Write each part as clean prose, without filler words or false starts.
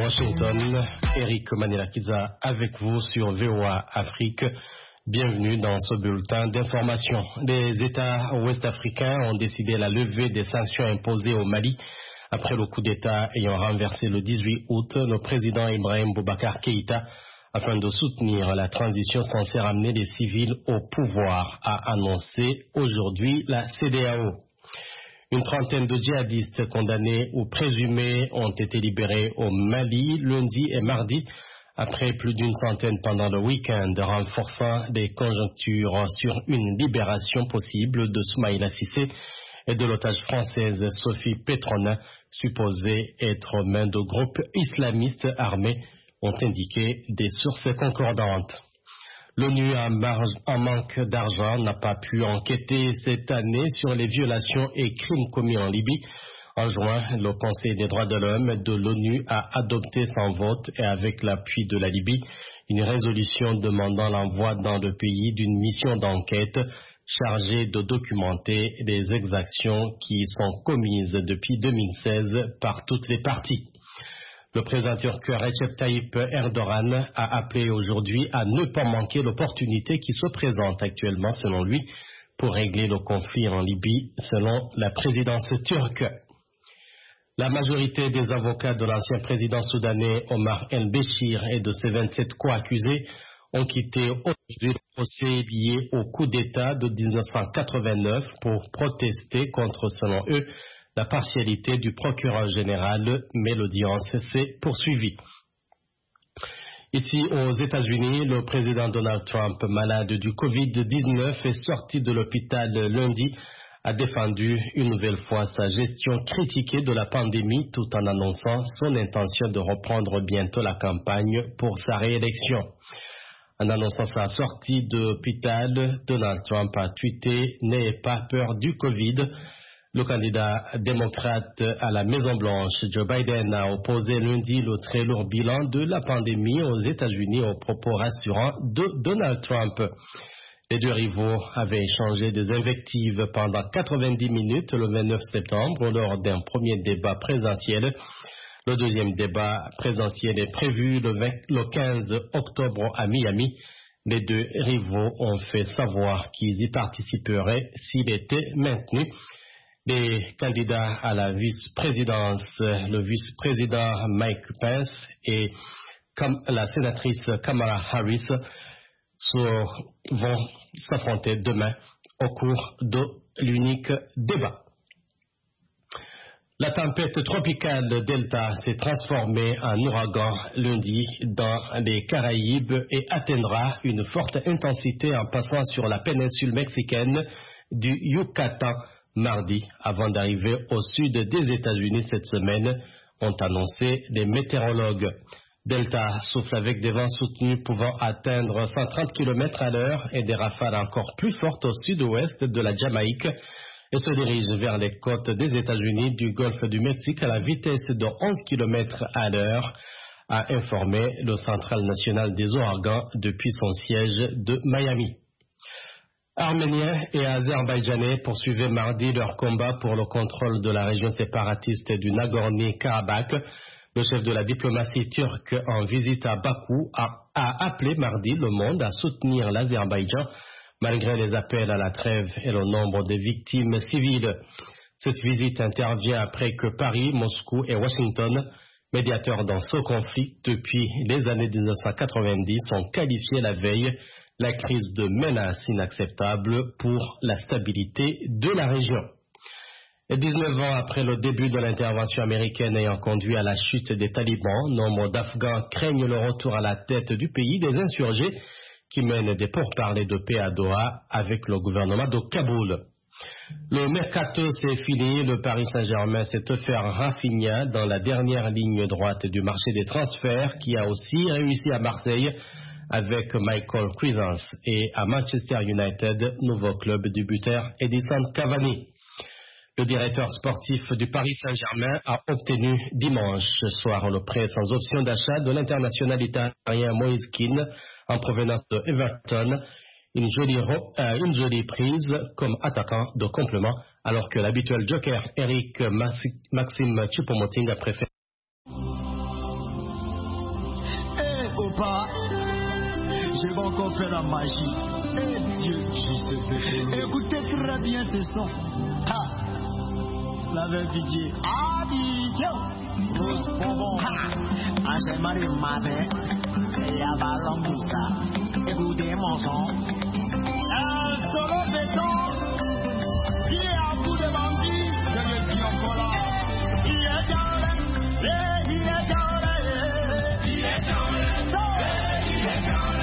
Washington, Eric Manelakiza avec vous sur VOA Afrique. Bienvenue dans ce bulletin d'information. Les États ouest-africains ont décidé la levée des sanctions imposées au Mali après le coup d'État ayant renversé le 18 août le président Ibrahim Boubacar Keïta afin de soutenir la transition censée ramener les civils au pouvoir, a annoncé aujourd'hui la CEDEAO. Une trentaine de djihadistes condamnés ou présumés ont été libérés au Mali lundi et mardi, après plus d'une centaine pendant le week-end, renforçant les conjonctures sur une libération possible de Soumaïla Cissé et de l'otage française Sophie Petronin, supposée être main de groupes islamistes armés, ont indiqué des sources concordantes. L'ONU, en manque d'argent, n'a pas pu enquêter cette année sur les violations et crimes commis en Libye. En juin, le Conseil des droits de l'homme de l'ONU a adopté sans vote et avec l'appui de la Libye une résolution demandant l'envoi dans le pays d'une mission d'enquête chargée de documenter les exactions qui sont commises depuis 2016 par toutes les parties. Le président turc Recep Tayyip Erdogan a appelé aujourd'hui à ne pas manquer l'opportunité qui se présente actuellement, selon lui, pour régler le conflit en Libye, selon la présidence turque. La majorité des avocats de l'ancien président soudanais Omar el-Béchir et de ses 27 co-accusés ont quitté aujourd'hui le procès lié au coup d'État de 1989 pour protester contre, selon eux, la partialité du procureur général, mais l'audience s'est poursuivie. Ici, aux États-Unis, le président Donald Trump, malade du Covid-19, est sorti de l'hôpital lundi, a défendu une nouvelle fois sa gestion critiquée de la pandémie tout en annonçant son intention de reprendre bientôt la campagne pour sa réélection. En annonçant sa sortie de l'hôpital, Donald Trump a tweeté « N'ayez pas peur du Covid ». Le candidat démocrate à la Maison-Blanche, Joe Biden, a opposé lundi le très lourd bilan de la pandémie aux États-Unis aux propos rassurants de Donald Trump. Les deux rivaux avaient échangé des invectives pendant 90 minutes le 29 septembre lors d'un premier débat présentiel. Le deuxième débat présentiel est prévu le 15 octobre à Miami. Les deux rivaux ont fait savoir qu'ils y participeraient s'il était maintenu. Les candidats à la vice-présidence, le vice-président Mike Pence et la sénatrice Kamala Harris vont s'affronter demain au cours de l'unique débat. La tempête tropicale Delta s'est transformée en ouragan lundi dans les Caraïbes et atteindra une forte intensité en passant sur la péninsule mexicaine du Yucatan mardi, avant d'arriver au sud des États-Unis cette semaine, ont annoncé les météorologues. Delta souffle avec des vents soutenus pouvant atteindre 130 km à l'heure et des rafales encore plus fortes au sud-ouest de la Jamaïque et se dirige vers les côtes des États-Unis du golfe du Mexique à la vitesse de 11 km à l'heure, a informé le Central national des ouragans depuis son siège de Miami. Arméniens et Azerbaïdjanais poursuivaient mardi leur combat pour le contrôle de la région séparatiste du Nagorno-Karabakh. Le chef de la diplomatie turque en visite à Bakou a appelé mardi le monde à soutenir l'Azerbaïdjan malgré les appels à la trêve et le nombre de victimes civiles. Cette visite intervient après que Paris, Moscou et Washington, médiateurs dans ce conflit depuis les années 1990, ont qualifié la veille la crise de menace inacceptable pour la stabilité de la région. Et 19 ans après le début de l'intervention américaine ayant conduit à la chute des talibans, nombre d'Afghans craignent le retour à la tête du pays des insurgés qui mènent des pourparlers de paix à Doha avec le gouvernement de Kaboul. Le mercato s'est fini, le Paris Saint-Germain s'est offert Rafinha dans la dernière ligne droite du marché des transferts qui a aussi réussi à Marseille avec Michael Cuisance et à Manchester United, nouveau club du buteur Edinson Cavani. Le directeur sportif du Paris Saint-Germain a obtenu dimanche soir le prêt sans option d'achat de l'international italien Moïse Kean en provenance de Everton, une jolie prise comme attaquant de complément, alors que l'habituel joker Eric Maxime Choupo-Moting a préféré pas. J'ai encore fait la magie. Et Dieu, écoutez très bien ce son. Ah, Slaven Pidgey. Abidjan. Rose Bonbon. Angèle Marie Matin. Et Avalon Moussa. Écoutez mon son. Un solo béton. Qui est à bout de bandits. Je le dis encore là. Il est dans le. Il est dans le. Il est dans le. Il est dans le.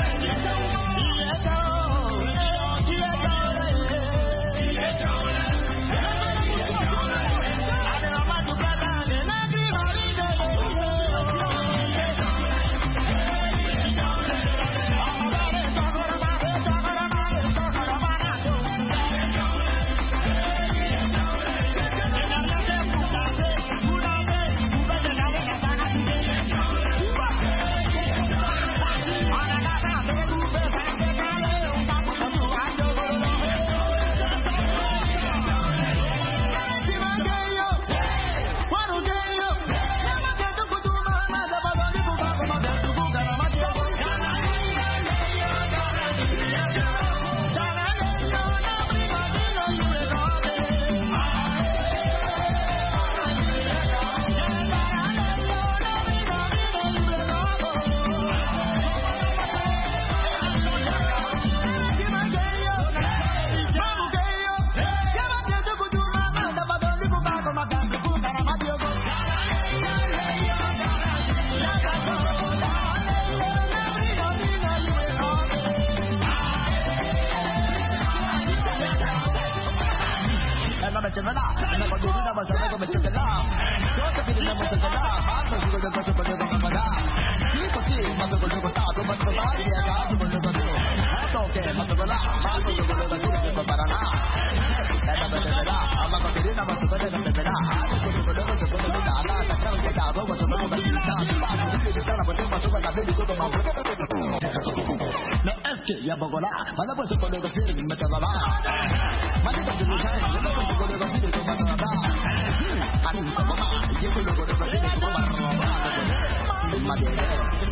Mais est-ce qu'il y a Bogola? Mana pun suka dengan film macam mana? Mana pun suka dengan film macam mana? Ani sama, dia pun suka dengan film macam mana? Madera.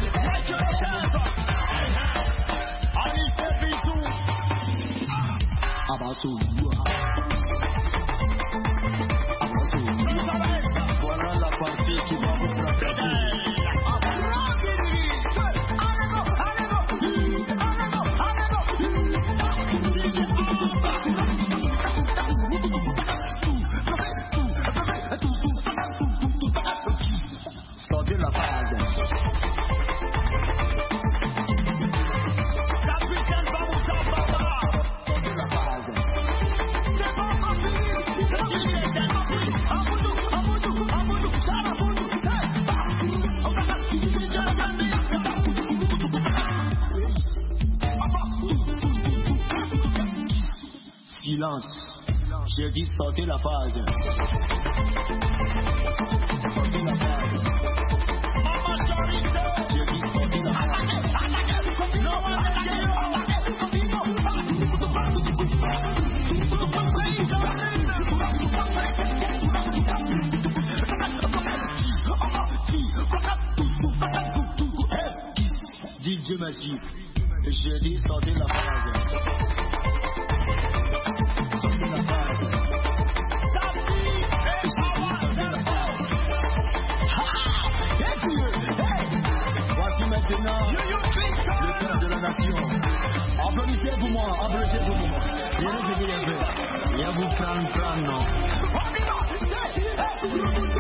Ani sepitu. Abasu. Abasu. Voilà la partie qui va vous frapper. Silence. J'ai dit sortez la phase. Sortez la phase. J'ai dit sortez la phase. DJ Massif. J'ai dit sortez la phase. Le cœur de la nation. Applaudissez pour moi, applaudissez pour moi. Il y a vous prendre, non.